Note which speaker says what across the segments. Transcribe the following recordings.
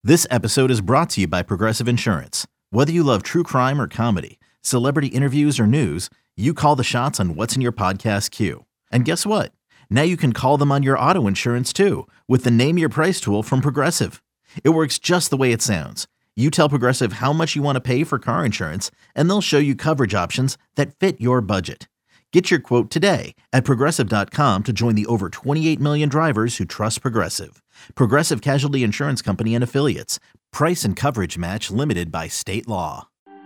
Speaker 1: This episode is brought to you by Progressive Insurance. Whether you love true crime or comedy, celebrity interviews or news, you call the shots on what's in your podcast queue. And guess what? Now you can call them on your auto insurance too with the Name Your Price tool from Progressive. It works just the way it sounds. You tell Progressive how much you want to pay for car insurance, and they'll show you coverage options that fit your budget. Get your quote today at Progressive.com to join the over 28 million drivers who trust Progressive. Progressive Casualty Insurance Company and Affiliates. Price and coverage match limited by state law.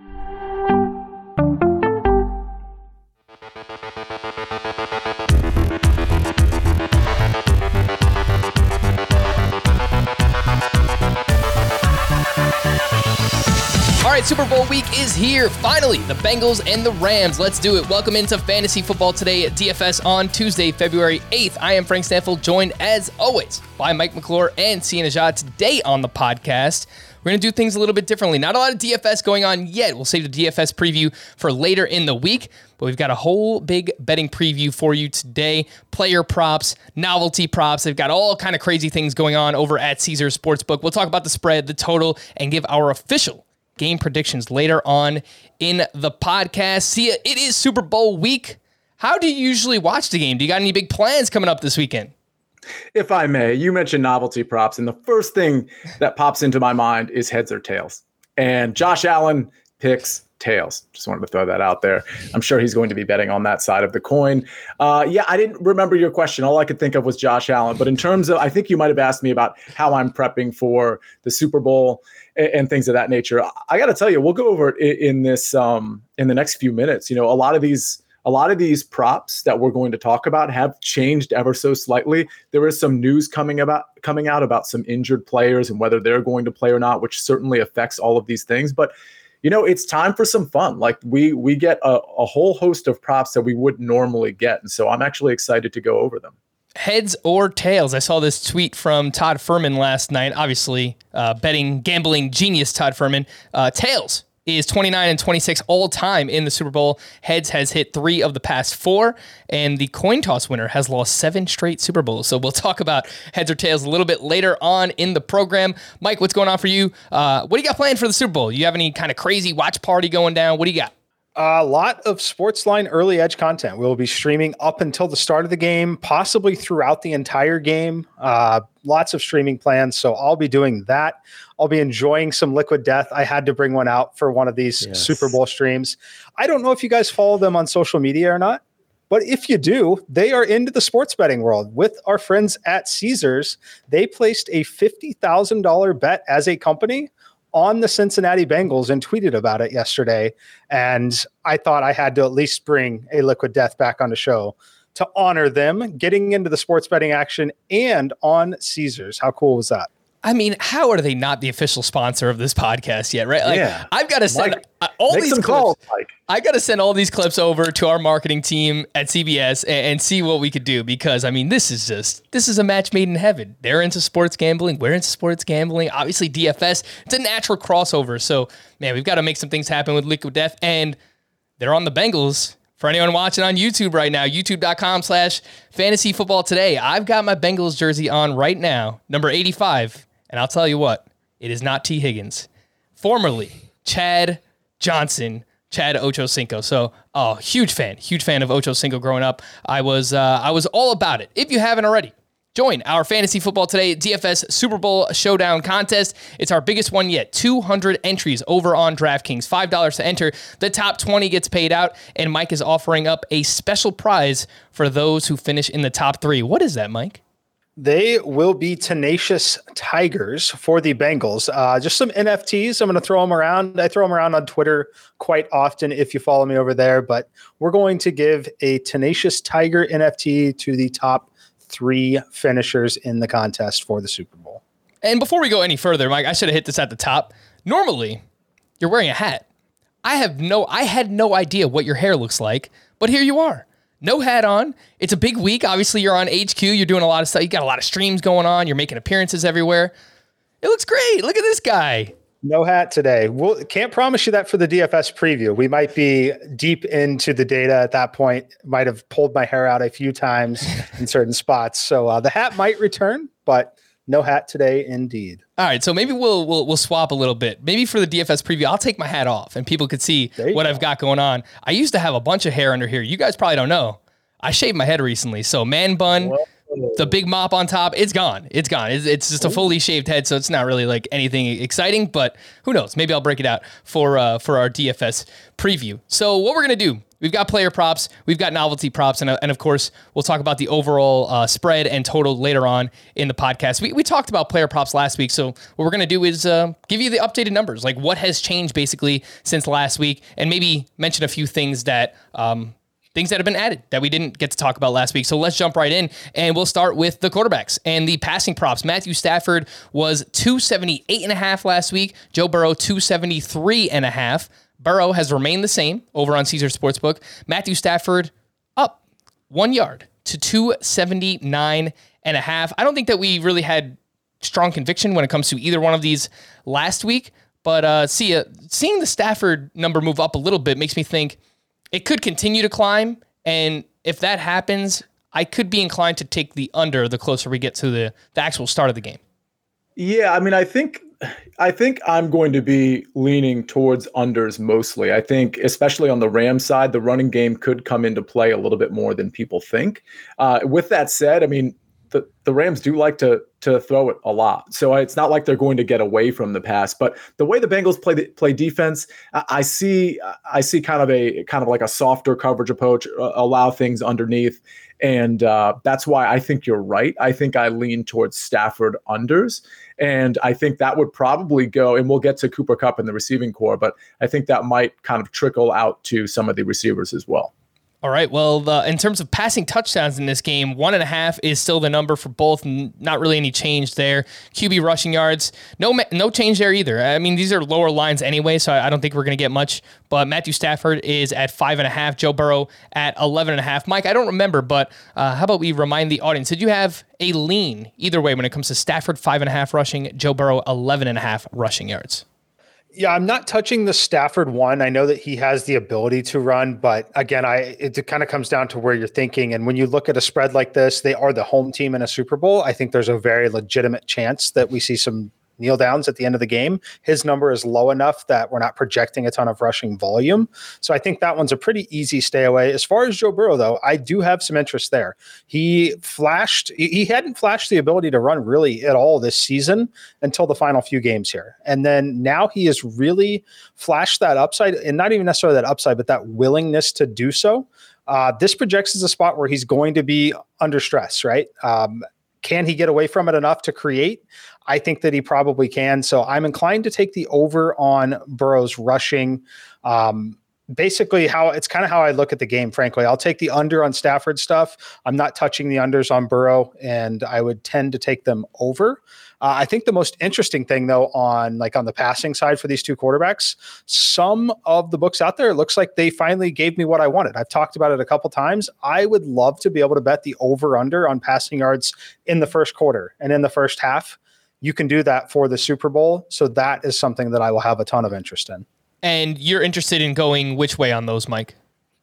Speaker 2: All right, Super Bowl week is here. Finally, the Bengals and the Rams. Let's do it. Welcome into Fantasy Football Today at DFS on Tuesday, February 8th. I am Frank Stanfield, joined as always by Mike McClure and Sia Najad. Today on the podcast, we're going to do things a little bit differently. Not a lot of DFS going on yet. We'll save the DFS preview for later in the week, but we've got a whole big betting preview for you today. Player props, novelty props. They've got all kind of crazy things going on over at Caesars Sportsbook. We'll talk about the spread, the total, and give our official game predictions later on in the podcast. Sia, it is Super Bowl week. How do you usually watch the game? Do you got any big plans coming up this weekend?
Speaker 3: If I may, you mentioned novelty props, and the first thing that pops into my mind is heads or tails. And Josh Allen picks tails. Just wanted to throw that out there. I'm sure he's going to be betting on that side of the coin. Yeah, I didn't remember your question. All I could think of was Josh Allen. But in terms of, I think you might have asked me about how I'm prepping for the Super Bowl and things of that nature. I got to tell you, we'll go over it in this in the next few minutes. You know, a lot of these props that we're going to talk about have changed ever so slightly. There is some news coming out about some injured players and whether they're going to play or not, which certainly affects all of these things. But you know, it's time for some fun. Like we get a whole host of props that we wouldn't normally get, and so I'm actually excited to go over them.
Speaker 2: Heads or tails? I saw this tweet from Todd Furman last night. Obviously, gambling genius Todd Furman. Tails is 29 and 26 all time in the Super Bowl. Heads has hit 3 of the past 4, and the coin toss winner has lost 7 straight Super Bowls. So we'll talk about heads or tails a little bit later on in the program. Mike, what's going on for you? What do you got planned for the Super Bowl? You have any kind of crazy watch party going down? What do you got?
Speaker 4: A lot of Sportsline early edge content. We'll be streaming up until the start of the game, possibly throughout the entire game. Lots of streaming plans, so I'll be doing that. I'll be enjoying some Liquid Death. I had to bring one out for one of these Super Bowl streams. I don't know if you guys follow them on social media or not, but if you do, they are into the sports betting world. With our friends at Caesars, they placed a $50,000 bet as a company on the Cincinnati Bengals and tweeted about it yesterday. And I thought I had to at least bring a Liquid Death back on the show to honor them getting into the sports betting action and on Caesars. How cool was that?
Speaker 2: I mean, how are they not the official sponsor of this podcast yet, right? Like, yeah. I've got to send all these clips. I got to send all these clips over to our marketing team at CBS and see what we could do, because I mean, this is a match made in heaven. They're into sports gambling. We're into sports gambling. Obviously, DFS, it's a natural crossover. So, man, we've got to make some things happen with Liquid Death, and they're on the Bengals. For anyone watching on YouTube right now, youtube.com/fantasy football today. I've got my Bengals jersey on right now, number 85. And I'll tell you what, it is not T. Higgins. Formerly, Chad Ochocinco. So, huge fan of Ochocinco growing up. I was all about it. If you haven't already, join our Fantasy Football Today DFS Super Bowl Showdown contest. It's our biggest one yet. 200 entries over on DraftKings. $5 to enter. The top 20 gets paid out, and Mike is offering up a special prize for those who finish in the top 3. What is that, Mike?
Speaker 4: They will be Tenacious Tigers for the Bengals. Just some NFTs. I'm going to throw them around. I throw them around on Twitter quite often if you follow me over there. But we're going to give a Tenacious Tiger NFT to the top 3 finishers in the contest for the Super Bowl.
Speaker 2: And before we go any further, Mike, I should have hit this at the top. Normally, you're wearing a hat. I had no idea what your hair looks like, but here you are. No hat on. It's a big week. Obviously, you're on HQ. You're doing a lot of stuff. You got a lot of streams going on. You're making appearances everywhere. It looks great. Look at this guy.
Speaker 4: No hat today. We'll can't promise you that for the DFS preview. We might be deep into the data at that point. Might have pulled my hair out a few times in certain spots. So the hat might return, but No hat today, indeed.
Speaker 2: All right, so maybe we'll swap a little bit. Maybe for the DFS preview, I'll take my hat off and people could see what I've got going on. I used to have a bunch of hair under here. You guys probably don't know. I shaved my head recently, so man bun. Whoa. The big mop on top, it's gone. It's gone. It's just a fully shaved head, so it's not really like anything exciting, but who knows? Maybe I'll break it out for our DFS preview. So what we're going to do, we've got player props, we've got novelty props, and of course, we'll talk about the overall spread and total later on in the podcast. We talked about player props last week, so what we're going to do is give you the updated numbers, like what has changed basically since last week, and maybe mention a few things that have been added that we didn't get to talk about last week. So let's jump right in, and we'll start with the quarterbacks and the passing props. Matthew Stafford was 278.5 last week. Joe Burrow, 273.5. Burrow has remained the same over on Caesar Sportsbook. Matthew Stafford up 1 yard to 279.5. I don't think that we really had strong conviction when it comes to either one of these last week, but seeing the Stafford number move up a little bit makes me think it could continue to climb, and if that happens, I could be inclined to take the under the closer we get to the actual start of the game.
Speaker 3: Yeah, I mean, I think I'm going to be leaning towards unders mostly. I think, especially on the Rams side, the running game could come into play a little bit more than people think. With that said, I mean, the Rams do like to throw it a lot. So it's not like they're going to get away from the pass, but the way the Bengals play defense, I see kind of like a softer coverage approach, allow things underneath. And that's why I think you're right. I think I lean towards Stafford unders. And I think that would probably go, and we'll get to Cooper Kupp in the receiving core, but I think that might kind of trickle out to some of the receivers as well.
Speaker 2: All right. Well, in terms of passing touchdowns in this game, 1.5 is still the number for both. Not really any change there. QB rushing yards, no change there either. I mean, these are lower lines anyway, so I don't think we're going to get much. But Matthew Stafford is at 5.5. Joe Burrow at 11.5. Mike, I don't remember, but how about we remind the audience? Did you have a lean either way when it comes to Stafford 5.5 rushing, Joe Burrow 11.5 rushing yards?
Speaker 4: Yeah, I'm not touching the Stafford one. I know that he has the ability to run, but again, it kind of comes down to where you're thinking. And when you look at a spread like this, they are the home team in a Super Bowl. I think there's a very legitimate chance that we see some kneel downs at the end of the game. His number is low enough that we're not projecting a ton of rushing volume. So I think that one's a pretty easy stay away. As far as Joe Burrow, though, I do have some interest there. He hadn't flashed the ability to run really at all this season until the final few games here. And then now he has really flashed that upside, and not even necessarily that upside, but that willingness to do so. This projects as a spot where he's going to be under stress, right? Can he get away from it enough to create? I think that he probably can. So I'm inclined to take the over on Burrow's rushing. Basically, it's kind of how I look at the game, frankly. I'll take the under on Stafford stuff. I'm not touching the unders on Burrow, and I would tend to take them over. I think the most interesting thing, though, on the passing side for these two quarterbacks, some of the books out there, it looks like they finally gave me what I wanted. I've talked about it a couple times. I would love to be able to bet the over-under on passing yards in the first quarter and in the first half. You can do that for the Super Bowl. So that is something that I will have a ton of interest in.
Speaker 2: And you're interested in going which way on those, Mike?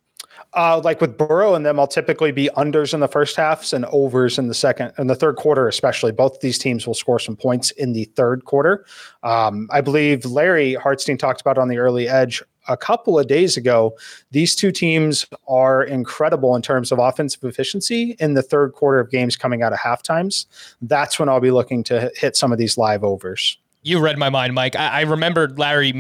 Speaker 4: Like with Burrow and them, I'll typically be unders in the first halves and overs in the second and the third quarter, especially. Both of these teams will score some points in the third quarter. I believe Larry Hartstein talked about on the early edge a couple of days ago. These two teams are incredible in terms of offensive efficiency in the third quarter of games coming out of halftimes. That's when I'll be looking to hit some of these live overs. You
Speaker 2: read my mind, Mike. I remembered Larry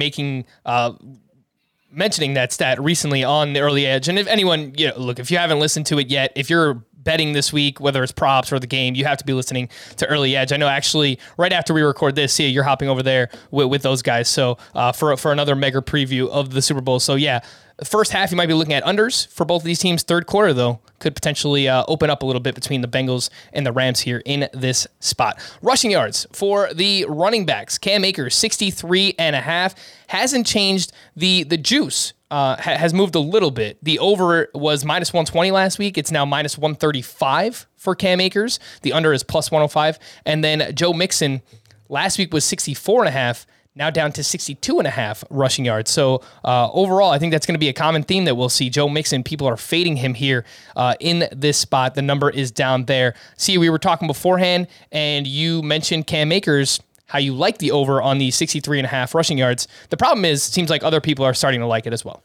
Speaker 2: mentioning that stat recently on the early edge. And if anyone, if you haven't listened to it yet, if you're betting this week, whether it's props or the game, you have to be listening to Early Edge. I know actually right after we record this, you're hopping over there with those guys. So for another mega preview of the Super Bowl. So yeah, first half, you might be looking at unders for both of these teams. Third quarter, though, could potentially open up a little bit between the Bengals and the Rams here in this spot. Rushing yards for the running backs. Cam Akers, 63.5. Hasn't changed. The juice has moved a little bit. The over was minus 120 last week. It's now minus 135 for Cam Akers. The under is plus 105. And then Joe Mixon last week was 64.5. now down to 62.5 rushing yards. So overall, I think that's going to be a common theme that we'll see. Joe Mixon, people are fading him here in this spot. The number is down there. See, we were talking beforehand, and you mentioned Cam Akers, how you like the over on the 63.5 rushing yards. The problem is, it seems like other people are starting to like it as well.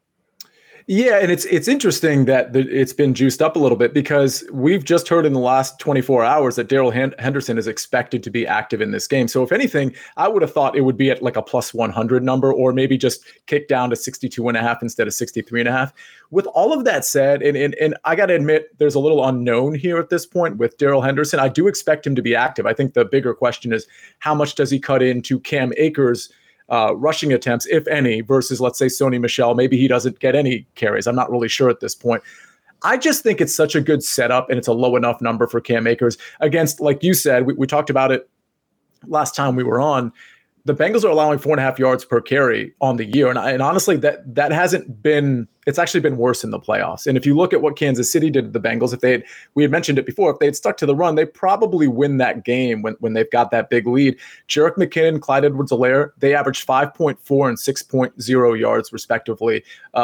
Speaker 3: Yeah, and it's interesting that it's been juiced up a little bit because we've just heard in the last 24 hours that Darrell Henderson is expected to be active in this game. So if anything, I would have thought it would be at like a plus 100 number, or maybe just kick down to 62.5 instead of 63.5. With all of that said, and I got to admit, there's a little unknown here at this point with Darrell Henderson. I do expect him to be active. I think the bigger question is how much does he cut into Cam Akers' rushing attempts, if any, versus, let's say, Sony Michel. Maybe he doesn't get any carries. I'm not really sure at this point. I just think it's such a good setup, and it's a low enough number for Cam Akers against, like you said, we talked about it last time we were on. The Bengals are allowing 4.5 yards per carry on the year. And honestly, that hasn't been, it's actually been worse in the playoffs. And if you look at what Kansas City did to the Bengals, we had mentioned it before, if they had stuck to the run, they probably win that game when they've got that big lead. Jerick McKinnon, Clyde Edwards-Helaire, they averaged 5.4 and 6.0 yards respectively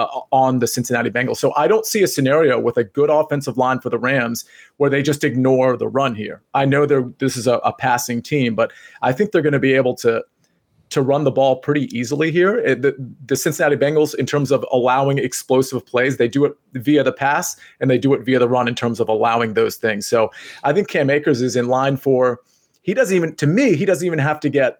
Speaker 3: on the Cincinnati Bengals. So I don't see a scenario with a good offensive line for the Rams where they just ignore the run here. I know this is a passing team, but I think they're going to be able to run the ball pretty easily here. The Cincinnati Bengals, in terms of allowing explosive plays, they do it via the pass and they do it via the run in terms of allowing those things. So I think Cam Akers is in line for, he doesn't have to get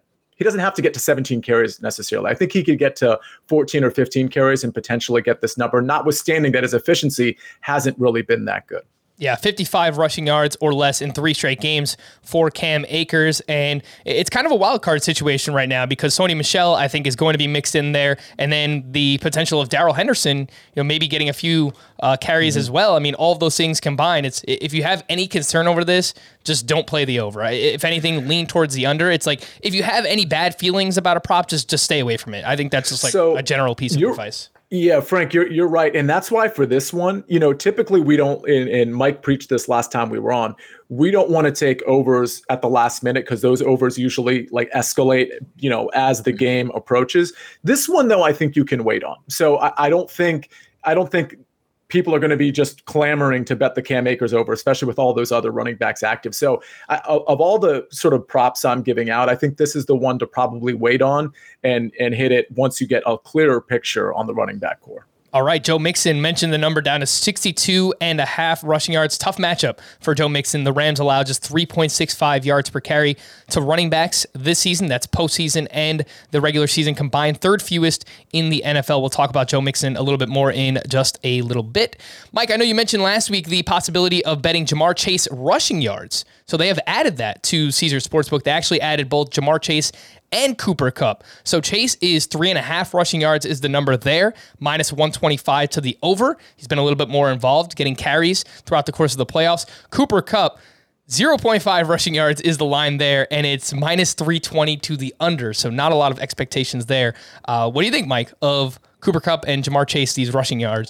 Speaker 3: to 17 carries necessarily. I think he could get to 14 or 15 carries and potentially get this number, notwithstanding that his efficiency hasn't really been that good.
Speaker 2: Yeah, 55 rushing yards or less in 3 straight games for Cam Akers. And it's kind of a wild card situation right now because Sony Michel, I think, is going to be mixed in there. And then the potential of Darrell Henderson, maybe getting a few carries as well. I mean, all of those things combined, if you have any concern over this, just don't play the over. If anything, lean towards the under. It's like, if you have any bad feelings about a prop, just stay away from it. I think that's just like a general piece of advice.
Speaker 3: Yeah, Frank, you're right. And that's why for this one, typically we don't, and Mike preached this last time we were on, we don't want to take overs at the last minute because those overs usually like escalate, as the game approaches. This one, though, I think you can wait on. So I don't think people are going to be just clamoring to bet the Cam Akers over, especially with all those other running backs active. So of all the sort of props I'm giving out, I think this is the one to probably wait on and hit it once you get a clearer picture on the running back core.
Speaker 2: All right, Joe Mixon mentioned the number down to 62.5 rushing yards. Tough matchup for Joe Mixon. The Rams allow just 3.65 yards per carry to running backs this season. That's postseason and the regular season combined. Third fewest in the NFL. We'll talk about Joe Mixon a little bit more in just a little bit. Mike, I know you mentioned last week the possibility of betting Ja'Marr Chase rushing yards. So they have added that to Caesars Sportsbook. They actually added both Ja'Marr Chase and Cooper Kupp. So Chase is 3.5 rushing yards is the number there, minus 125 to the over. He's been a little bit more involved, getting carries throughout the course of the playoffs. Cooper Kupp, 0.5 rushing yards is the line there, and it's minus 320 to the under. So not a lot of expectations there. What do you think, Mike, of Cooper Kupp and Ja'Marr Chase, these rushing yard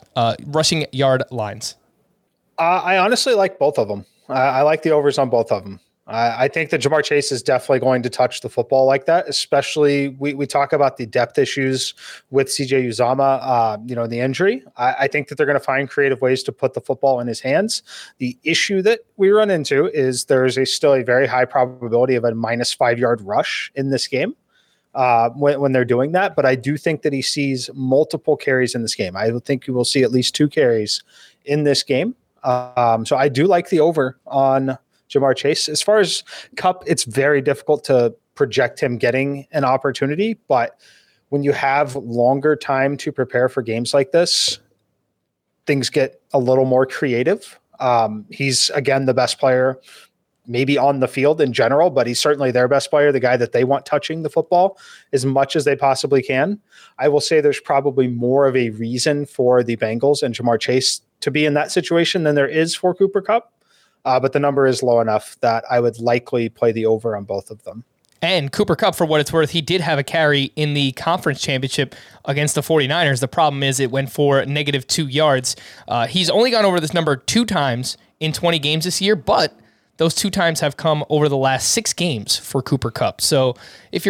Speaker 2: lines?
Speaker 4: I honestly like both of them. I like the overs on both of them. I think that Ja'Marr Chase is definitely going to touch the football like that, especially we talk about the depth issues with CJ Uzomah, the injury. I think that they're going to find creative ways to put the football in his hands. The issue that we run into is there's still a very high probability of a minus 5-yard rush in this game when they're doing that. But I do think that he sees multiple carries in this game. I think you will see at least 2 carries in this game. So I do like the over on Ja'Marr Chase. As far as Kupp, it's very difficult to project him getting an opportunity, but when you have longer time to prepare for games like this, things get a little more creative. He's, again, the best player maybe on the field in general, but he's certainly their best player, the guy that they want touching the football as much as they possibly can. I will say there's probably more of a reason for the Bengals and Ja'Marr Chase to be in that situation than there is for Cooper Kupp. But the number is low enough that I would likely play the over on both of them.
Speaker 2: And Cooper Kupp, for what it's worth, he did have a carry in the conference championship against the 49ers. The problem is it went for negative 2 yards. He's only gone over this number 2 times in 20 games this year, but those 2 times have come over the last 6 games for Cooper Kupp. So if you're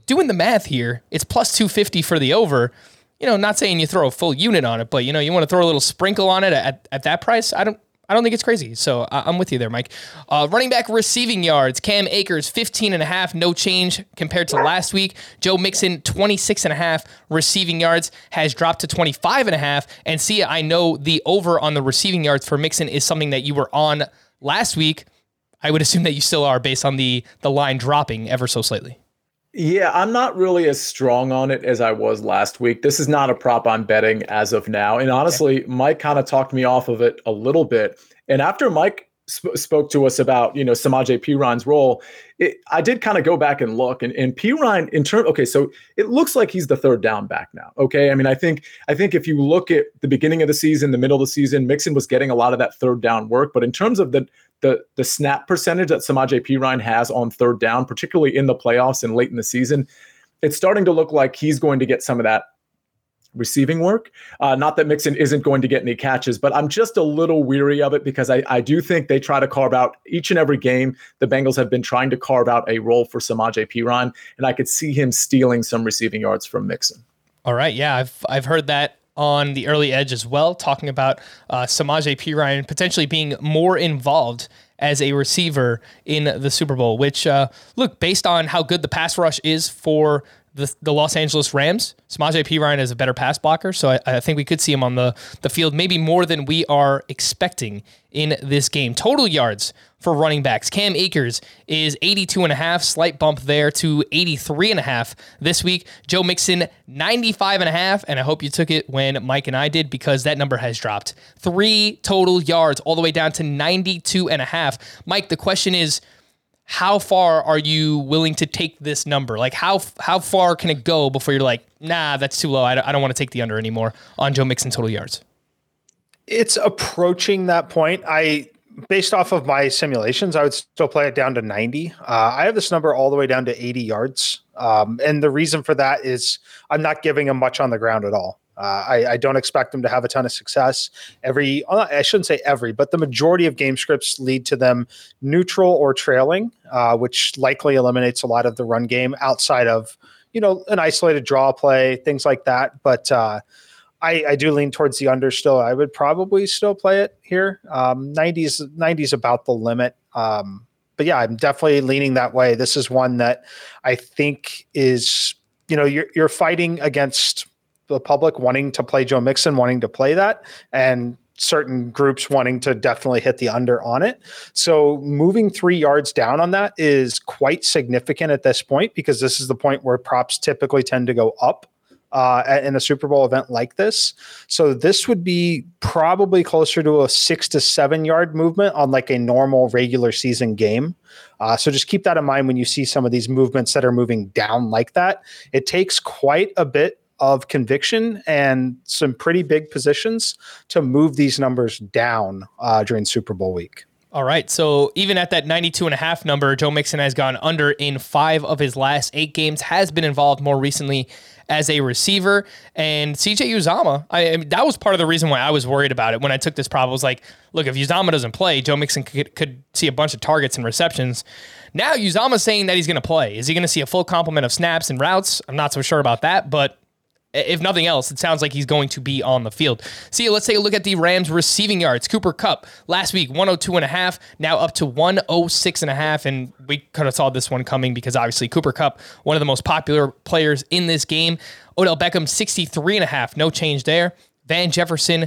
Speaker 2: doing the math here, it's plus 250 for the over. Not saying you throw a full unit on it, but you want to throw a little sprinkle on it at that price. I don't think it's crazy. So I'm with you there, Mike. Running back receiving yards, Cam Akers, 15.5, no change compared to last week. Joe Mixon, 26.5 receiving yards, has dropped to 25.5. And Sia, I know the over on the receiving yards for Mixon is something that you were on last week. I would assume that you still are based on the line dropping ever so slightly.
Speaker 3: Yeah, I'm not really as strong on it as I was last week. This is not a prop I'm betting as of now. And honestly, Mike kind of talked me off of it a little bit. And after Mike spoke to us about, Samaje Perine's role, I did kind of go back and look. And Perine, so it looks like he's the third down back now. Okay. I mean, I think if you look at the beginning of the season, the middle of the season, Mixon was getting a lot of that third down work. But in terms of the snap percentage that Samaje Perine has on third down, particularly in the playoffs and late in the season, it's starting to look like he's going to get some of that receiving work. Not that Mixon isn't going to get any catches, but I'm just a little weary of it because I do think they try to carve out each and every game. The Bengals have been trying to carve out a role for Samaje Perine, and I could see him stealing some receiving yards from Mixon.
Speaker 2: All right. Yeah, I've heard that on the early edge as well, talking about Samaje Perine potentially being more involved as a receiver in the Super Bowl, which, look, based on how good the pass rush is for the Los Angeles Rams, Samaje Perine is a better pass blocker, so I think we could see him on the field maybe more than we are expecting in this game. Total yards for running backs, Cam Akers is 82.5, slight bump there to 83.5 this week. Joe Mixon, 95.5, and I hope you took it when Mike and I did because that number has dropped. 3 total yards all the way down to 92.5. Mike, the question is, how far are you willing to take this number? Like how far can it go before you're like, nah, that's too low. I don't want to take the under anymore on Joe Mixon total yards.
Speaker 4: It's approaching that point. Based off of my simulations, I would still play it down to 90. I have this number all the way down to 80 yards. And the reason for that is I'm not giving him much on the ground at all. I don't expect them to have a ton of success. I shouldn't say every, but the majority of game scripts lead to them neutral or trailing, which likely eliminates a lot of the run game outside of, an isolated draw play, things like that. But I do lean towards the under still. I would probably still play it here. 90's about the limit. But yeah, I'm definitely leaning that way. This is one that I think is, you're fighting against the public wanting to play Joe Mixon, wanting to play that, and certain groups wanting to definitely hit the under on it. So moving 3 yards down on that is quite significant at this point because this is the point where props typically tend to go up in a Super Bowl event like this. So this would be probably closer to a 6 to 7 yard movement on like a normal regular season game. So just keep that in mind when you see some of these movements that are moving down like that. It takes quite a bit of conviction and some pretty big positions to move these numbers down during Super Bowl week.
Speaker 2: All right. So even at that 92.5 number, Joe Mixon has gone under in 5 of his last 8 games, has been involved more recently as a receiver. And CJ Uzomah, I mean, that was part of the reason why I was worried about it when I took this prop. I was like, look, if Uzomah doesn't play, Joe Mixon could see a bunch of targets and receptions. Now Uzomah's saying that he's going to play. Is he going to see a full complement of snaps and routes? I'm not so sure about that, but if nothing else, it sounds like he's going to be on the field. See, let's take a look at the Rams receiving yards. Cooper Kupp, last week, 102.5, now up to 106.5, and we could have saw this one coming because obviously Cooper Kupp, one of the most popular players in this game. Odell Beckham, 63.5, no change there. Van Jefferson,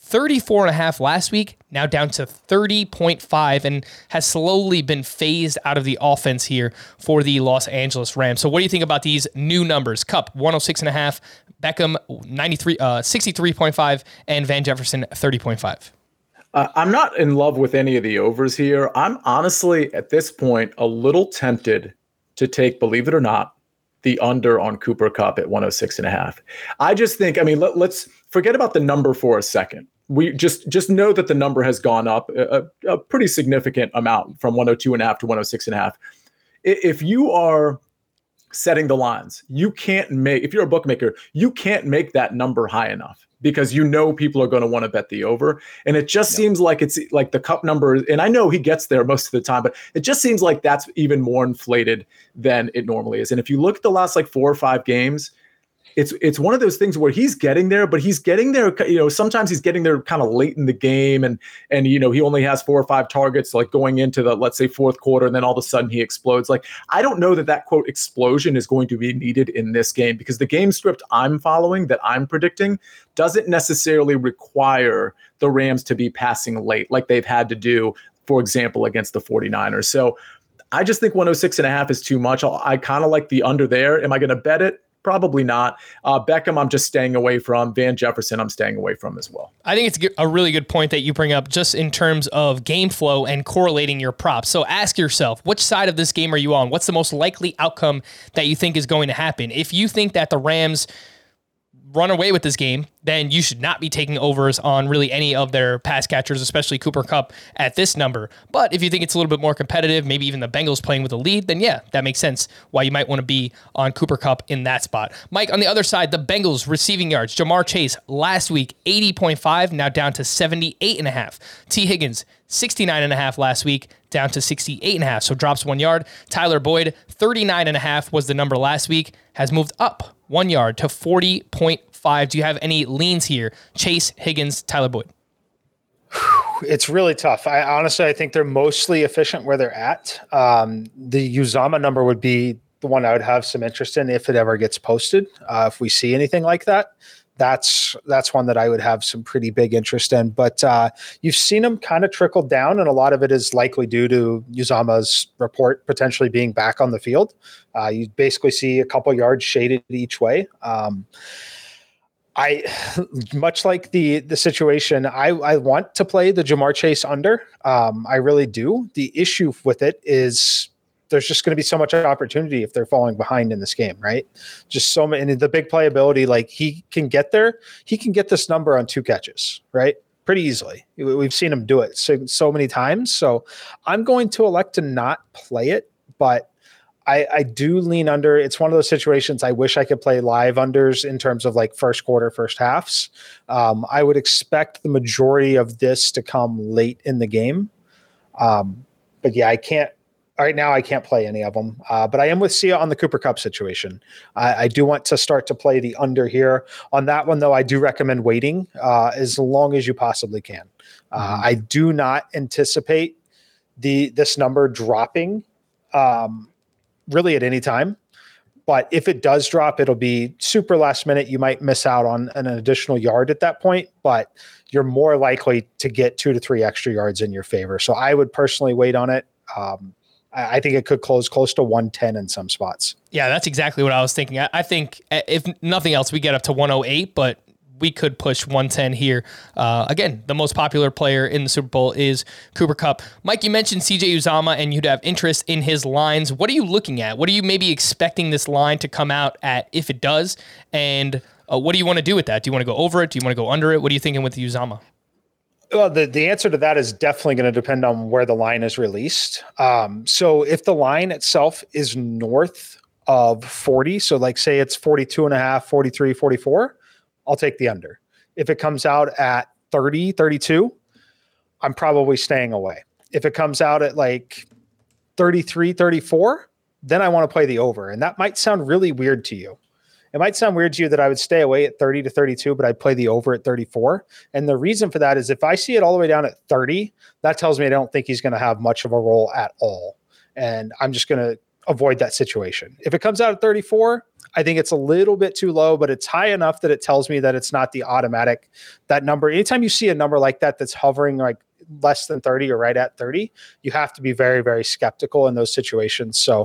Speaker 2: 34.5 last week, now down to 30.5, and has slowly been phased out of the offense here for the Los Angeles Rams. So what do you think about these new numbers? Kupp, 106.5, Beckham, 63.5, and Van Jefferson, 30.5.
Speaker 3: I'm not in love with any of the overs here. I'm honestly, at this point, a little tempted to take, believe it or not, the under on Cooper Kupp at 106.5. I just think, let's forget about the number for a second. We just know that the number has gone up a pretty significant amount from 102.5 to 106.5. If you are setting the lines. You can't make, if you're a bookmaker, you can't make that number high enough because you know people are going to want to bet the over. And it just seems like it's like the Kupp number, and I know he gets there most of the time, but it just seems like that's even more inflated than it normally is. And if you look at the last like 4 or 5 games, it's one of those things where he's getting there, but he's getting there, sometimes he's getting there kind of late in the game. And he only has 4 or 5 targets, like going into the, let's say, fourth quarter. And then all of a sudden he explodes. Like, I don't know that quote explosion is going to be needed in this game, because the game script I'm following, that I'm predicting, doesn't necessarily require the Rams to be passing late like they've had to do, for example, against the 49ers. So I just think 106.5 is too much. I kind of like the under there. Am I going to bet it? Probably not. Beckham, I'm just staying away from. Van Jefferson, I'm staying away from as well.
Speaker 2: I think it's a really good point that you bring up just in terms of game flow and correlating your props. So ask yourself, which side of this game are you on? What's the most likely outcome that you think is going to happen? If you think that the Rams run away with this game, then you should not be taking overs on really any of their pass catchers, especially Cooper Kupp at this number. But if you think it's a little bit more competitive, maybe even the Bengals playing with a lead, then yeah, that makes sense why you might want to be on Cooper Kupp in that spot. Mike, on the other side, the Bengals receiving yards. Jamar Chase last week, 80.5, now down to 78.5. T. Higgins, 69.5 last week, down to 68.5, so drops 1 yard. Tyler Boyd, 39.5 was the number last week, has moved up 1 yard to 40.5. Do you have any leans here? Chase, Higgins, Tyler Boyd.
Speaker 4: It's really tough. I think they're mostly efficient where they're at. The Uzama number would be the one I would have some interest in if it ever gets posted. If we see anything like that, that's one that I would have some pretty big interest in. But you've seen them kind of trickle down, and a lot of it is likely due to Uzama's report potentially being back on the field. You basically see a couple yards shaded each way. I much like the situation, I want to play the Jamar Chase under. I really do. The issue with it is there's just going to be so much opportunity if they're falling behind in this game, right? Just so many, and the big playability, like he can get there. He can get this number on 2 catches, right? Pretty easily. We've seen him do it so many times. So I'm going to elect to not play it, but I do lean under. It's one of those situations I wish I could play live unders in terms of like first quarter, first halves. I would expect the majority of this to come late in the game. But yeah, I can't. Right now, I can't play any of them, but I am with Sia on the Cooper Kupp situation. I do want to start to play the under here. On that one, though, I do recommend waiting as long as you possibly can. I do not anticipate this number dropping really at any time. But if it does drop, it'll be super last minute. You might miss out on an additional yard at that point, but you're more likely to get 2 to 3 extra yards in your favor. So I would personally wait on it. I think it could close close to 110 in some spots.
Speaker 2: Yeah, that's exactly what I was thinking. I think if nothing else, we get up to 108, but we could push 110 here. Again, the most popular player in the Super Bowl is Cooper Kupp. Mike, you mentioned CJ Uzama and you'd have interest in his lines. What are you looking at? What are you maybe expecting this line to come out at if it does? And what do you want to do with that? Do you want to go over it? Do you want to go under it? What are you thinking with Uzama?
Speaker 4: Well, the answer to that is definitely going to depend on where the line is released. So if the line itself is north of 40, so like say it's 42.5, 43, 44, I'll take the under. If it comes out at 30, 32, I'm probably staying away. If it comes out at like 33, 34, then I want to play the over. And that might sound really weird to you. It might sound weird to you that I would stay away at 30 to 32, but I'd play the over at 34. And the reason for that is if I see it all the way down at 30, that tells me I don't think he's going to have much of a role at all. And I'm just going to avoid that situation. If it comes out at 34, I think it's a little bit too low, but it's high enough that it tells me that it's not the automatic, that number. Anytime you see a number like that that's hovering like less than 30 or right at 30, you have to be very, very skeptical in those situations. So,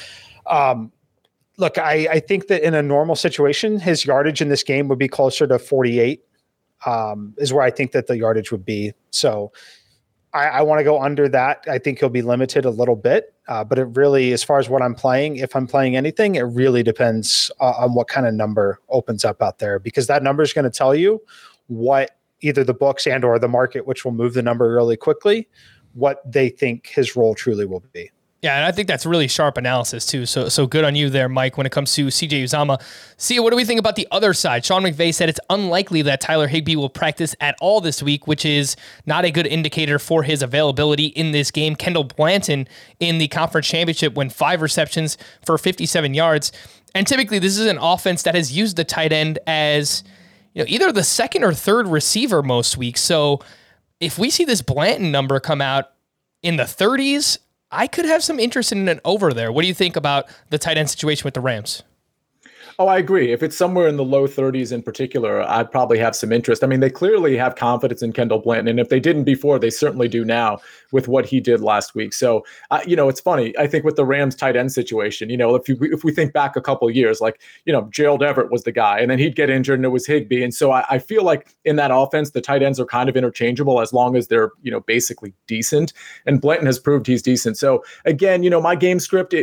Speaker 4: look, I think that in a normal situation, his yardage in this game would be closer to 48, is where I think that the yardage would be. So I want to go under that. I think he'll be limited a little bit, but it really, as far as what I'm playing, if I'm playing anything, it really depends on what kind of number opens up out there, because that number is going to tell you what either the books and or the market, which will move the number really quickly, what they think his role truly will be.
Speaker 2: Yeah, and I think that's really sharp analysis too. So good on you there, Mike, when it comes to CJ Uzomah. Sia, what do we think about the other side? Sean McVay said it's unlikely that Tyler Higbee will practice at all this week, which is not a good indicator for his availability in this game. Kendall Blanton in the conference championship went 5 receptions for 57 yards. And typically this is an offense that has used the tight end as either the second or third receiver most weeks. So if we see this Blanton number come out in the 30s, I could have some interest in an over there. What do you think about the tight end situation with the Rams?
Speaker 3: Oh, I agree. If it's somewhere in the low 30s in particular, I'd probably have some interest. I mean, they clearly have confidence in Kendall Blanton, and if they didn't before, they certainly do now with what he did last week. So, it's funny. I think with the Rams tight end situation, if we think back a couple of years, Gerald Everett was the guy, and then he'd get injured, and it was Higbee. And so I feel like in that offense, the tight ends are kind of interchangeable as long as they're, basically decent. And Blanton has proved he's decent. So again, my game script,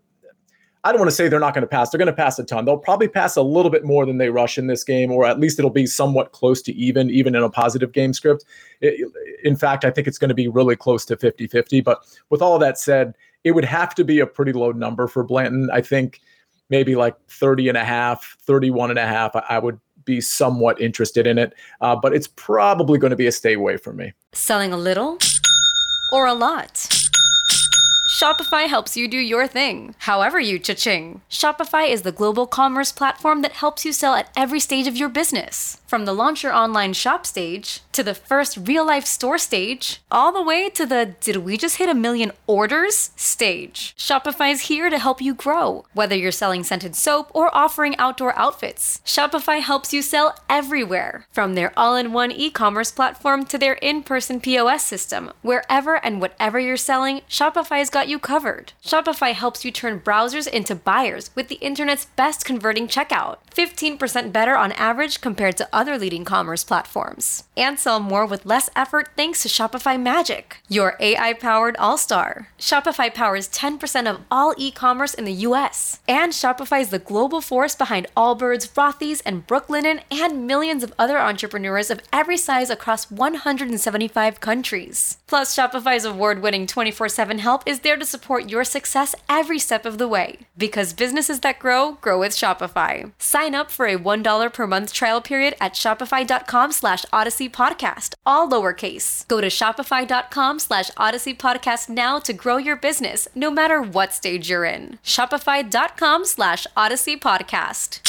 Speaker 3: I don't want to say they're not going to pass. They're going to pass a ton. They'll probably pass a little bit more than they rush in this game, or at least it'll be somewhat close to even in a positive game script. In fact, I think it's going to be really close to 50-50. But with all of that said, it would have to be a pretty low number for Blanton. I think maybe like 30.5, 31.5. I would be somewhat interested in it. But it's probably going to be a stay away from me.
Speaker 5: Selling a little or a lot? Shopify helps you do your thing, however you cha-ching. Shopify is the global commerce platform that helps you sell at every stage of your business. From the launch your online shop stage, to the first real-life store stage, all the way to the did we just hit 1 million orders stage. Shopify is here to help you grow. Whether you're selling scented soap or offering outdoor outfits, Shopify helps you sell everywhere. From their all-in-one e-commerce platform to their in-person POS system, wherever and whatever you're selling, Shopify's got you covered. Shopify helps you turn browsers into buyers with the internet's best converting checkout. 15% better on average compared to other leading commerce platforms. And sell more with less effort thanks to Shopify Magic, your AI-powered all-star. Shopify powers 10% of all e-commerce in the US. And Shopify is the global force behind Allbirds, Rothy's, and Brooklinen, and millions of other entrepreneurs of every size across 175 countries. Plus, Shopify's award-winning 24/7 help is there to support your success every step of the way. Because businesses that grow, grow with Shopify. Sign up for a $1 per month trial period at shopify.com/Odyssey Podcast, all lowercase. Go to shopify.com/Odyssey Podcast now to grow your business, no matter what stage you're in. Shopify.com/Odyssey Podcast.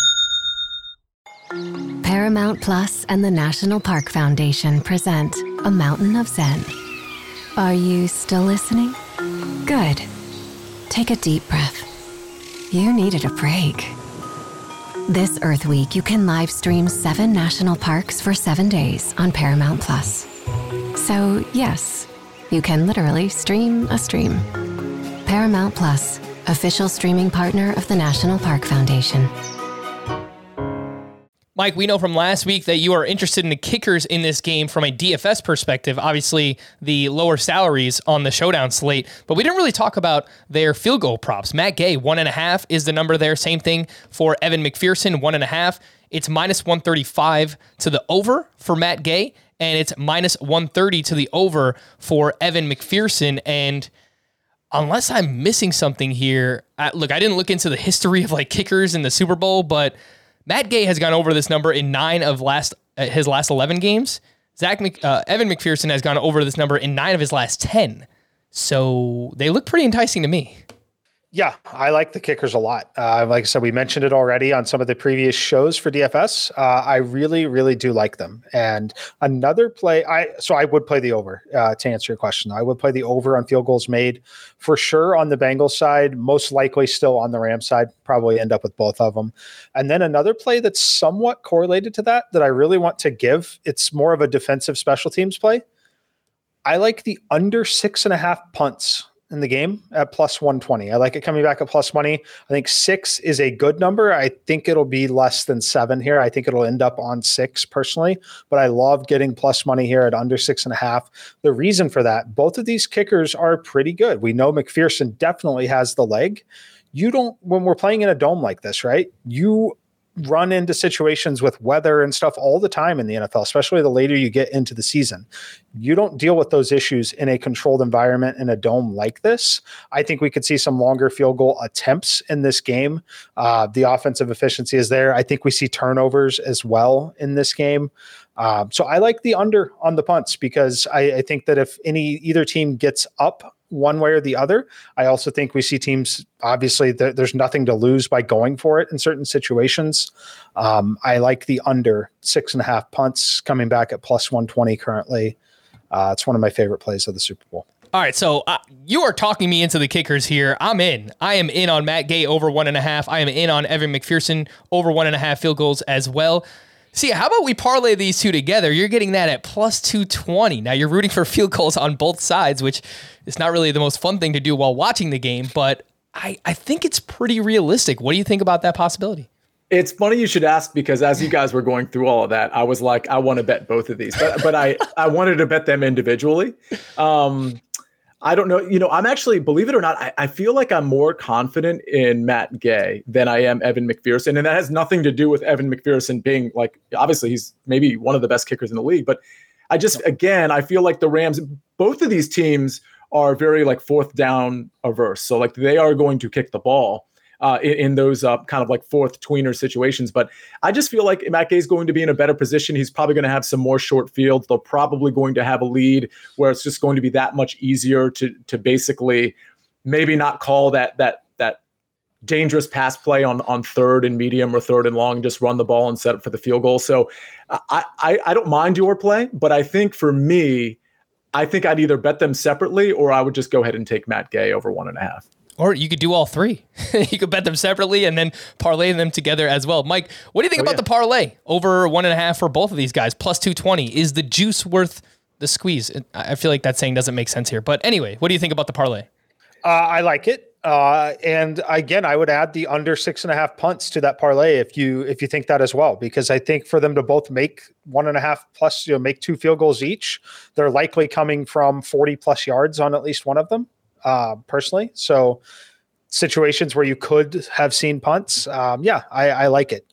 Speaker 6: Paramount Plus and the National Park Foundation present A Mountain of Zen. Are you still listening? Good. Take a deep breath. You needed a break. This Earth Week, you can live stream 7 national parks for 7 days on Paramount Plus. So, yes, you can literally stream a stream. Paramount Plus, official streaming partner of the National Park Foundation.
Speaker 2: Mike, we know from last week that you are interested in the kickers in this game from a DFS perspective. Obviously, the lower salaries on the showdown slate, but we didn't really talk about their field goal props. Matt Gay, 1.5 is the number there. Same thing for Evan McPherson, 1.5. It's minus 135 to the over for Matt Gay, and it's minus 130 to the over for Evan McPherson. And unless I'm missing something here, look, I didn't look into the history of kickers in the Super Bowl, but Matt Gay has gone over this number in 9 of his last 11 games. Evan McPherson has gone over this number in 9 of his last 10. So they look pretty enticing to me.
Speaker 4: Yeah, I like the kickers a lot. Like I said, we mentioned it already on some of the previous shows for DFS. I really, really do like them. And another play, I would play the over to answer your question. I would play the over on field goals made for sure on the Bengals side, most likely still on the Rams side, probably end up with both of them. And then another play that's somewhat correlated to that I really want to give, it's more of a defensive special teams play. I like the under 6.5 punts in the game at plus 120. I like it coming back at plus money. I think 6 is a good number. I think it'll be less than 7 here. I think it'll end up on 6 personally, but I love getting plus money here at under 6.5. The reason for that, both of these kickers are pretty good. We know McPherson definitely has the leg. When we're playing in a dome like this, right? You run into situations with weather and stuff all the time in the NFL, especially the later you get into the season. You don't deal with those issues in a controlled environment in a dome like this. I think we could see some longer field goal attempts in this game. The offensive efficiency is there. I think we see turnovers as well in this game. So I like the under on the punts because I think that if either team gets up one way or the other, I also think we see teams, obviously there's nothing to lose by going for it in certain situations. I like the under 6.5 punts coming back at plus 120 currently. It's one of my favorite plays of the Super Bowl.
Speaker 2: All right, so you are talking me into the kickers here. I'm in. I am in on Matt Gay over 1.5. I am in on Evan McPherson over 1.5 field goals as well. See, how about we parlay these two together? You're getting that at plus 220. Now, you're rooting for field goals on both sides, which is not really the most fun thing to do while watching the game, but I think it's pretty realistic. What do you think about that possibility?
Speaker 3: It's funny you should ask because as you guys were going through all of that, I was like, I want to bet both of these, but I wanted to bet them individually. I don't know. I'm actually, believe it or not, I feel like I'm more confident in Matt Gay than I am Evan McPherson. And that has nothing to do with Evan McPherson being like, obviously he's maybe one of the best kickers in the league. But I feel like the Rams, both of these teams are very like fourth down averse. So like they are going to kick the ball in those kind of like fourth tweener situations. But I just feel like Matt Gay is going to be in a better position. He's probably going to have some more short fields. They're probably going to have a lead where it's just going to be that much easier to basically maybe not call that dangerous pass play on third and medium or third and long, just run the ball and set up for the field goal. So I don't mind your play, but I think for me, I think I'd either bet them separately or I would just go ahead and take Matt Gay over 1.5.
Speaker 2: Or you could do all three. You could bet them separately and then parlay them together as well. Mike, what do you think about the parlay over 1.5 for both of these guys? Plus 220. Is the juice worth the squeeze? I feel like that saying doesn't make sense here. But anyway, what do you think about the parlay?
Speaker 4: I like it. And again, I would add the under 6.5 punts to that parlay if you think that as well, because I think for them to both make 1.5 plus, make 2 field goals each, they're likely coming from 40 plus yards on at least one of them. Personally. So situations where you could have seen punts. I like it.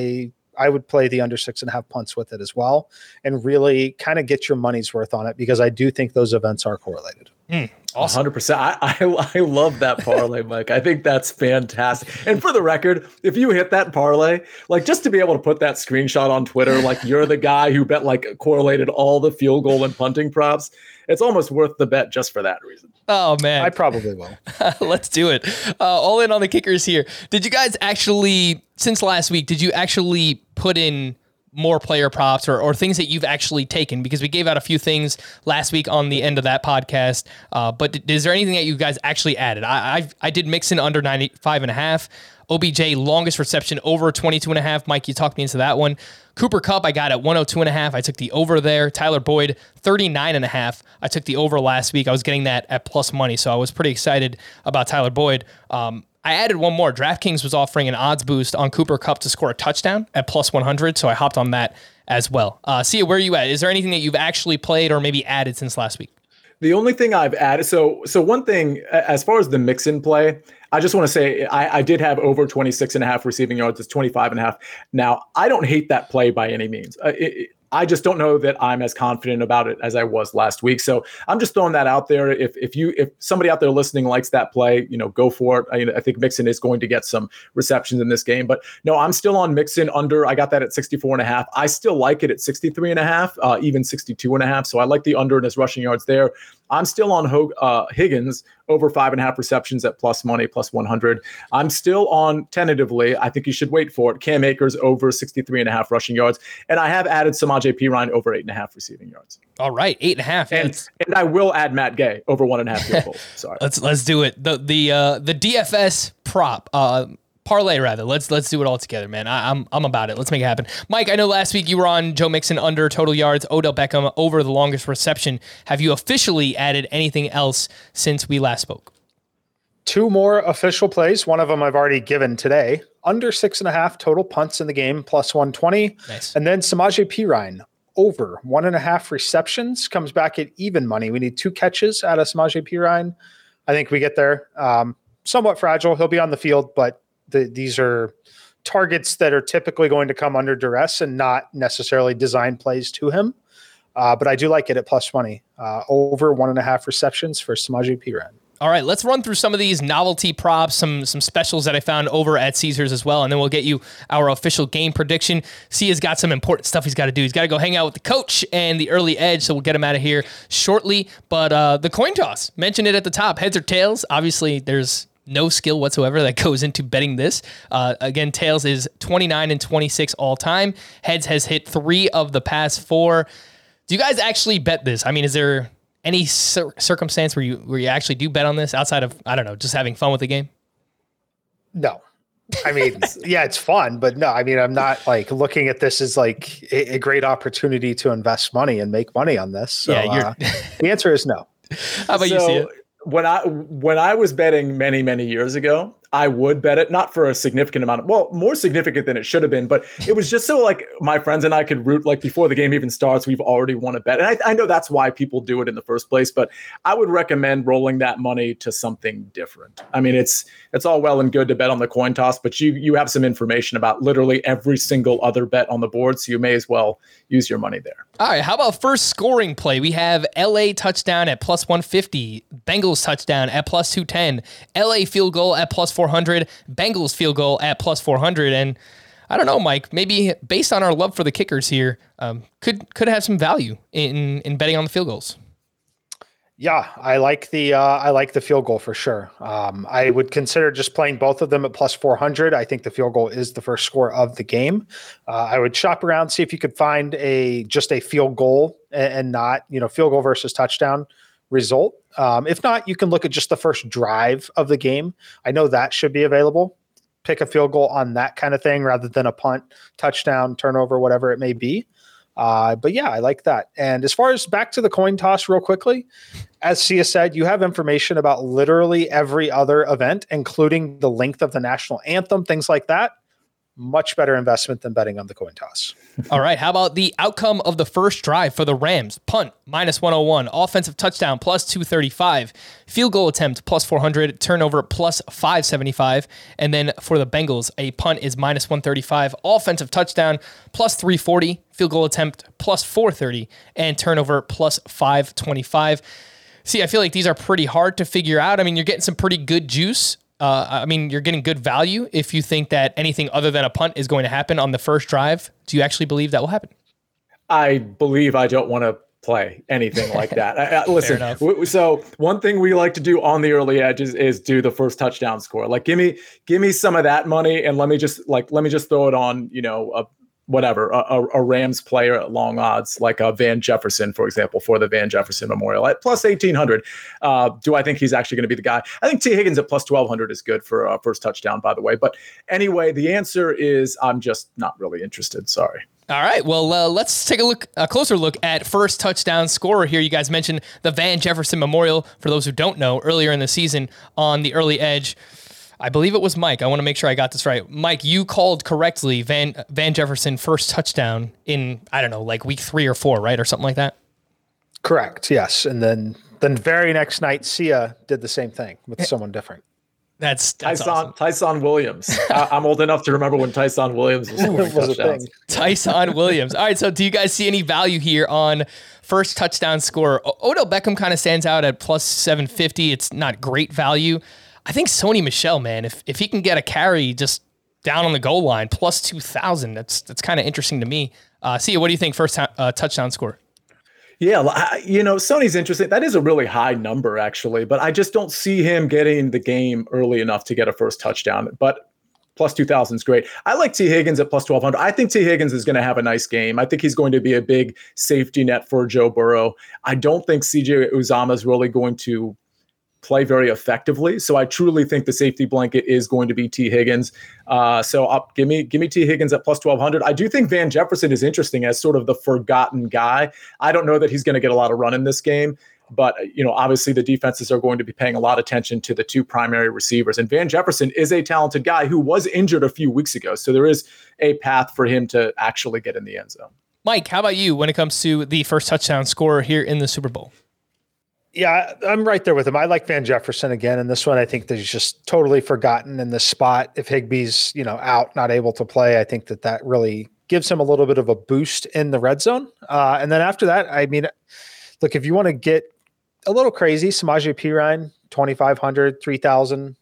Speaker 4: I would play the under 6.5 punts with it as well and really kind of get your money's worth on it because I do think those events are correlated.
Speaker 3: Awesome. 100%. I love that parlay, Mike. I think that's fantastic. And for the record, if you hit that parlay, like just to be able to put that screenshot on Twitter, like you're the guy who bet like correlated all the field goal and punting props, it's almost worth the bet just for that reason.
Speaker 2: Oh, man.
Speaker 4: I probably will.
Speaker 2: Let's do it. All in on the kickers here. Did you guys actually, since last week, did you actually put in more player props or things that you've actually taken? Because we gave out a few things last week on the end of that podcast. But is there anything that you guys actually added? I did Mixon under 95.5. OBJ longest reception over 22.5. Mike, you talked me into that one. Cooper Kupp, I got at 102.5. I took the over there. Tyler Boyd, 39.5. I took the over last week. I was getting that at plus money, so I was pretty excited about Tyler Boyd. I added one more. DraftKings was offering an odds boost on Cooper Kupp to score a touchdown at plus 100, so I hopped on that as well. Sia, where are you at? Is there anything that you've actually played or maybe added since last week?
Speaker 3: The only thing I've added, so one thing, as far as the Mixon play, I just want to say I did have over 26.5 receiving yards. It's 25.5. Now, I don't hate that play by any means. I just don't know that I'm as confident about it as I was last week. So I'm just throwing that out there. If somebody out there listening likes that play, go for it. I think Mixon is going to get some receptions in this game. But no, I'm still on Mixon under. I got that at 64.5. I still like it at 63.5, even 62.5. So I like the under in his rushing yards there. I'm still on Higgins over 5.5 receptions at plus money, plus 100. I'm still on tentatively. I think you should wait for it. Cam Akers over 63.5 rushing yards. And I have added Samaje Perine over 8.5 receiving yards.
Speaker 2: All right, 8.5.
Speaker 3: And I will add Matt Gay over 1.5 field goals. Sorry.
Speaker 2: Let's do it. The DFS prop. Parlay rather. Let's do it all together, man. I'm about it. Let's make it happen. Mike, I know last week you were on Joe Mixon under total yards, Odell Beckham over the longest reception. Have you officially added anything else since we last spoke?
Speaker 4: 2 more official plays. One of them I've already given today. Under 6.5 total punts in the game, plus 120. Nice. And then Samaje Perine over 1.5 receptions comes back at even money. We need 2 catches out of Samaje Perine. I think we get there. Somewhat fragile. He'll be on the field, but these are targets that are typically going to come under duress and not necessarily design plays to him. But I do like it at plus money, over 1.5 receptions for Samaje Perine.
Speaker 2: All right, let's run through some of these novelty props, some specials that I found over at Caesars as well, and then we'll get you our official game prediction. Sia's got some important stuff he's got to do. He's got to go hang out with the coach and the early edge, so we'll get him out of here shortly. But the coin toss, mentioned it at the top, heads or tails. Obviously, there's no skill whatsoever that goes into betting this. Again, tails is 29 and 26 all time. Heads has hit 3 of the past 4. Do you guys actually bet this? I mean, is there any circumstance where you actually do bet on this outside of, I don't know, just having fun with the game?
Speaker 4: No. I mean, yeah, it's fun, but no, I mean, I'm not like looking at this as like a great opportunity to invest money and make money on this. So the answer is no.
Speaker 2: How about you, Sia?
Speaker 3: When I was betting many years ago, I would bet it, not for a significant amount more significant than it should have been, but it was just so like my friends and I could root, like before the game even starts, we've already won a bet. And I know that's why people do it in the first place, but I would recommend rolling that money to something different. I mean, it's all well and good to bet on the coin toss, but you have some information about literally every single other bet on the board, so you may as well use your money there.
Speaker 2: All right, how about first scoring play? We have LA touchdown at plus 150, Bengals touchdown at plus 210, LA field goal at plus 400, Bengals field goal at plus 400. And I don't know, Mike, maybe based on our love for the kickers here, could have some value in betting on the field goals.
Speaker 4: Yeah, I like the field goal for sure. I would consider just playing both of them at plus 400. I think the field goal is the first score of the game. I would shop around, see if you could find just a field goal and not, field goal versus touchdown result. If not, you can look at just the first drive of the game. I know that should be available. Pick a field goal on that kind of thing rather than a punt, touchdown, turnover, whatever it may be. But yeah, I like that. And as far as back to the coin toss real quickly, as Sia said, you have information about literally every other event, including the length of the national anthem, things like that. Much better investment than betting on the coin toss.
Speaker 2: All right. How about the outcome of the first drive for the Rams? Punt, minus 101. Offensive touchdown, plus 235. Field goal attempt, plus 400. Turnover, plus 575. And then for the Bengals, a punt is minus 135. Offensive touchdown, plus 340. Field goal attempt, plus 430. And turnover, plus 525. See, I feel like these are pretty hard to figure out. I mean, you're getting some pretty good juice. You're getting good value if you think that anything other than a punt is going to happen on the first drive. Do you actually believe that will happen?
Speaker 3: I believe I don't want to play anything like that. Listen, so one thing we like to do on the early edge is do the first touchdown score. Like, give me some of that money and let me just throw it on, a Rams player at long odds, like a Van Jefferson, for example, for the Van Jefferson Memorial at plus 1,800. Do I think he's actually going to be the guy? I think T. Higgins at plus 1,200 is good for a first touchdown, by the way. But anyway, the answer is I'm just not really interested. Sorry.
Speaker 2: All right. Well, let's take a closer look at first touchdown scorer here. You guys mentioned the Van Jefferson Memorial. For those who don't know, earlier in the season on the early edge, I believe it was Mike. I want to make sure I got this right. Mike, you called correctly Van Jefferson first touchdown in, I don't know, like week 3 or 4, right? Or something like that?
Speaker 4: Correct. Yes. And then very next night, Sia did the same thing with someone different.
Speaker 2: That's
Speaker 3: awesome. Tyson Williams. I'm old enough to remember when Tyson Williams was scoring touchdowns.
Speaker 2: Tyson Williams. All right. So do you guys see any value here on first touchdown scorer? Odell Beckham kind of stands out at plus 750. It's not great value. I think Sony Michel, man, if he can get a carry just down on the goal line, plus 2,000, that's kind of interesting to me. Sia, what do you think first touchdown score?
Speaker 3: Yeah, Sony's interesting. That is a really high number, actually, but I just don't see him getting the game early enough to get a first touchdown. But plus 2,000 is great. I like T. Higgins at plus 1,200. I think T. Higgins is going to have a nice game. I think he's going to be a big safety net for Joe Burrow. I don't think CJ Uzomah is really going to play very effectively. So I truly think the safety blanket is going to be T. Higgins. Give me T. Higgins at plus 1,200. I do think Van Jefferson is interesting as sort of the forgotten guy. I don't know that he's going to get a lot of run in this game, but obviously the defenses are going to be paying a lot of attention to the 2 primary receivers. And Van Jefferson is a talented guy who was injured a few weeks ago. So there is a path for him to actually get in the end zone.
Speaker 2: Mike, how about you when it comes to the first touchdown scorer here in the Super Bowl?
Speaker 4: Yeah, I'm right there with him. I like Van Jefferson again. And this one, I think that he's just totally forgotten in this spot. If Higbee's, out, not able to play, I think that really gives him a little bit of a boost in the red zone. And then after that, I mean, look, if you want to get a little crazy, Samaje Perine, 2,500, 3,000.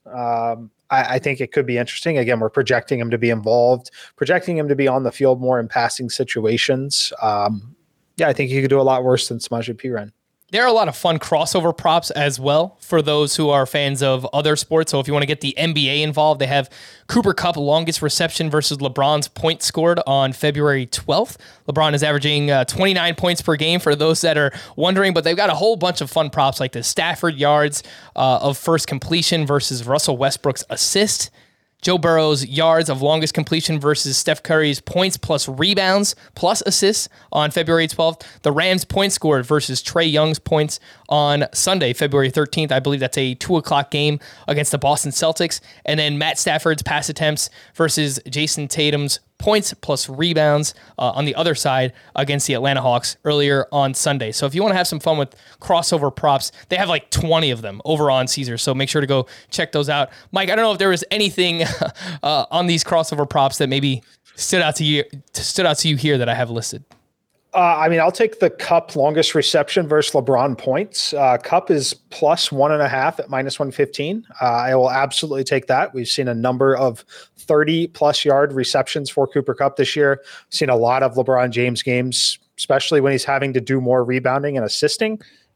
Speaker 4: I think it could be interesting. Again, we're projecting him to be involved, projecting him to be on the field more in passing situations. I think he could do a lot worse than Samaje Perine.
Speaker 2: There are a lot of fun crossover props as well for those who are fans of other sports. So if you want to get the NBA involved, they have Cooper Kupp longest reception versus LeBron's points scored on February 12th. LeBron is averaging 29 points per game for those that are wondering, but they've got a whole bunch of fun props like the Stafford yards of first completion versus Russell Westbrook's assist. Joe Burrow's yards of longest completion versus Steph Curry's points plus rebounds plus assists on February 12th. The Rams points scored versus Trae Young's points on Sunday, February 13th. I believe that's a 2:00 game against the Boston Celtics. And then Matt Stafford's pass attempts versus Jason Tatum's points plus rebounds on the other side against the Atlanta Hawks earlier on Sunday. So if you want to have some fun with crossover props, they have like 20 of them over on Caesars. So make sure to go check those out. Mike, I don't know if there was anything on these crossover props that maybe stood out to you here that I have listed.
Speaker 4: I'll take the Kupp longest reception versus LeBron points. Kupp is plus 1.5 at minus 115. I will absolutely take that. We've seen a number of 30-plus yard receptions for Cooper Kupp this year. We've seen a lot of LeBron James games, especially when he's having to do more rebounding and assisting.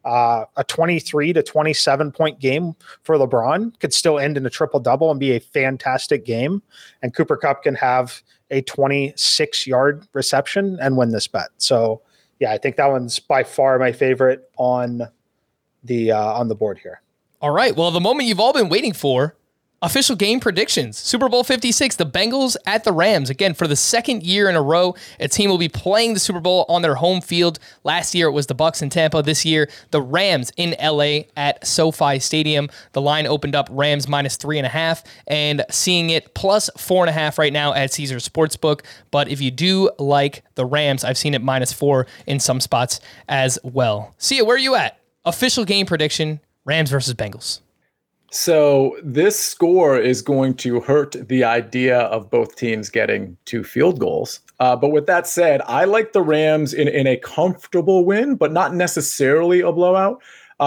Speaker 4: A 23 to 27 point game for LeBron could still end in a triple-double and be a fantastic game. And Cooper Kupp can have a 26-yard reception and win this bet. So, yeah, I think that one's by far my favorite on the board here.
Speaker 2: All right. Well, the moment you've all been waiting for, official game predictions. Super Bowl 56, the Bengals at the Rams. Again, for the second year in a row, a team will be playing the Super Bowl on their home field. Last year, it was the Bucs in Tampa. This year, the Rams in LA at SoFi Stadium. The line opened up Rams minus 3.5 and seeing it plus 4.5 right now at Caesars Sportsbook. But if you do like the Rams, I've seen it minus 4 in some spots as well. Sia, where are you at? Official game prediction, Rams versus Bengals.
Speaker 3: So this score is going to hurt the idea of both teams getting 2 field goals. But with that said, I like the Rams in a comfortable win, but not necessarily a blowout.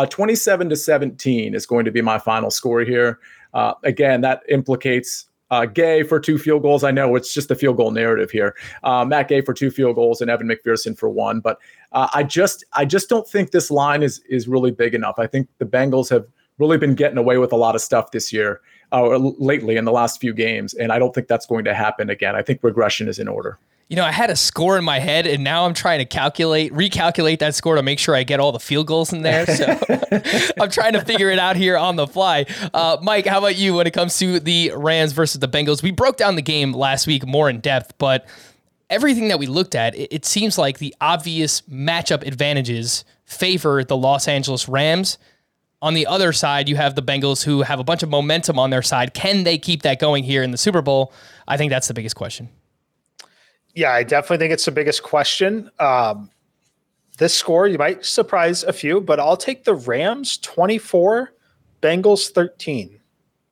Speaker 3: 27-17 is going to be my final score here. Again, that implicates Gay for 2 field goals. I know it's just the field goal narrative here. Matt Gay for 2 field goals and Evan McPherson for 1. But I just don't think this line is really big enough. I think the Bengals have really been getting away with a lot of stuff this year, or lately in the last few games, and I don't think that's going to happen again. I think regression is in order.
Speaker 2: I had a score in my head, and now I'm trying to recalculate that score to make sure I get all the field goals in there. So I'm trying to figure it out here on the fly. Mike, how about you when it comes to the Rams versus the Bengals? We broke down the game last week more in depth, but everything that we looked at, it seems like the obvious matchup advantages favor the Los Angeles Rams. On the other side, you have the Bengals who have a bunch of momentum on their side. Can they keep that going here in the Super Bowl? I think that's the biggest question.
Speaker 4: Yeah, I definitely think it's the biggest question. This score, you might surprise a few, but I'll take the Rams 24, Bengals 13.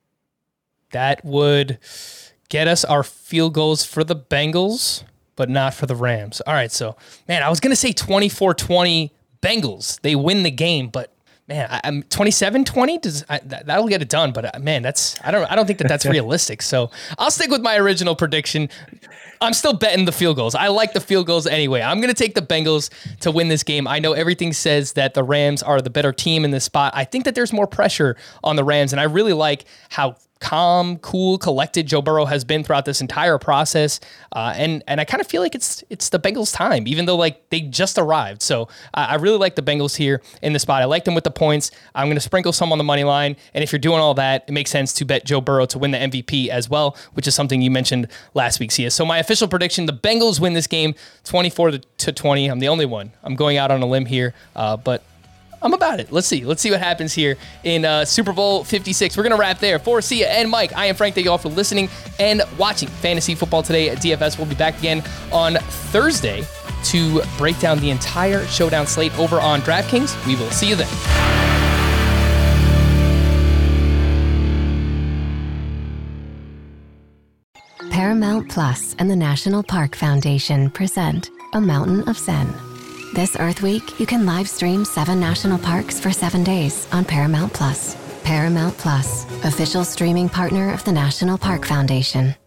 Speaker 2: That would get us our field goals for the Bengals, but not for the Rams. All right, so, man, I was going to say 24-20 Bengals. They win the game, but man, I'm 27-20. That'll get it done, but man, I don't think that's realistic. So I'll stick with my original prediction. I'm still betting the field goals. I like the field goals anyway. I'm going to take the Bengals to win this game. I know everything says that the Rams are the better team in this spot. I think that there's more pressure on the Rams, and I really like how calm, cool, collected Joe Burrow has been throughout this entire process. And I kind of feel like it's the Bengals' time, even though like they just arrived. So I really like the Bengals here in the spot. I like them with the points. I'm going to sprinkle some on the money line. And if you're doing all that, it makes sense to bet Joe Burrow to win the MVP as well, which is something you mentioned last week, Sia. So my official prediction, the Bengals win this game 24-20. I'm the only one. I'm going out on a limb here, but I'm about it. Let's see what happens here in Super Bowl 56. We're going to wrap there. For Sia and Mike, I am Frank. Thank you all for listening and watching Fantasy Football Today at DFS. We'll be back again on Thursday to break down the entire showdown slate over on DraftKings. We will see you then.
Speaker 6: Paramount Plus and the National Park Foundation present A Mountain of Zen. This Earth Week, you can live stream 7 national parks for 7 days on Paramount Plus. Paramount Plus, official streaming partner of the National Park Foundation.